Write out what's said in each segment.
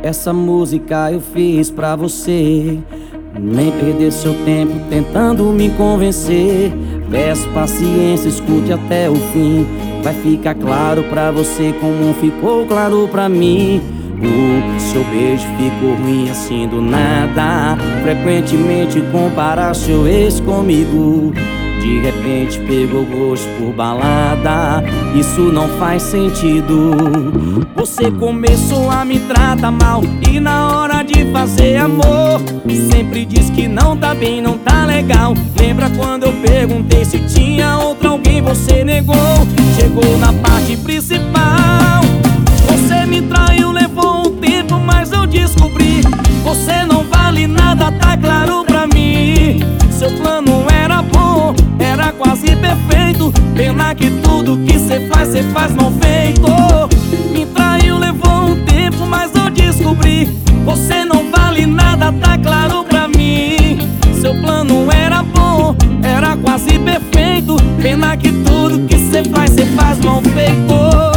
Essa música eu fiz pra você. Nem perder seu tempo tentando me convencer. Peço paciência, escute até o fim. Vai ficar claro pra você como ficou claro pra mim. O seu beijo ficou ruim assim do nada. Frequentemente compara seu ex comigo. De repente pegou gosto por balada. Isso não faz sentido. Você começou a me tratar mal e na hora de fazer amor sempre diz que não tá bem, não tá legal. Lembra quando eu perguntei se tinha outro alguém, você negou. Chegou na parte principal. Você me traiu, levou um tempo, mas eu descobri. Você não vale nada, tá claro pra mim. Seu plano era bom, era quase perfeito. Pena que tudo que cê faz mal feito. Me traiu, levou um tempo, mas eu descobri. Você não vale nada, tá claro pra mim. Seu plano era bom, era quase perfeito. Pena que tudo que cê faz mal feito.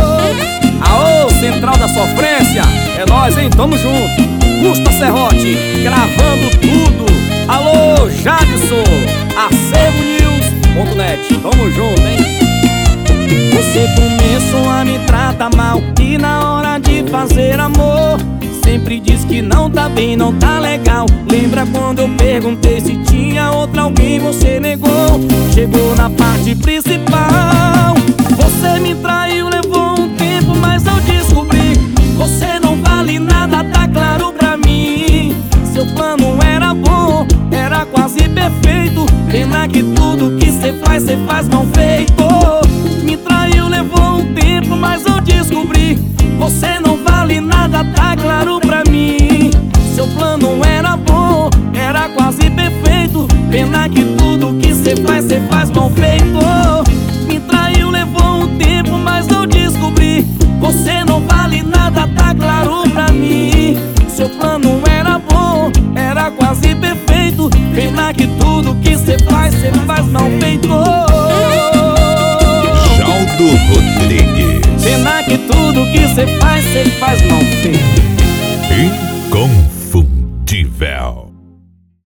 Aô, Central da Sofrência, é nóis, hein? Tamo junto. Gusta Serrote, gravando tudo. Alô, Jadson, acervonews.net. Tamo junto, hein? Você começou a me tratar mal e na hora de fazer amor sempre diz que não tá bem, não tá legal. Lembra quando eu perguntei se tinha outro alguém, você negou. Chegou na parte principal. Você me traiu, levou um tempo, mas eu descobri. Você não vale nada, tá claro pra mim. Seu plano era bom, era quase perfeito. Pena que tudo que cê faz mal feito. Me traiu, levou um tempo, mas eu descobri. Você não vale nada, tá claro pra mim. Seu plano era bom, era quase perfeito. Pena que tudo que cê faz mal feito. Me traiu, levou um tempo, mas eu descobri. Você não vale nada, tá claro pra mim. Seu plano era bom, era quase perfeito. Pena que tudo que cê faz mal feito. Jaldo Rodrigues. Pena que tudo que cê faz mal feito.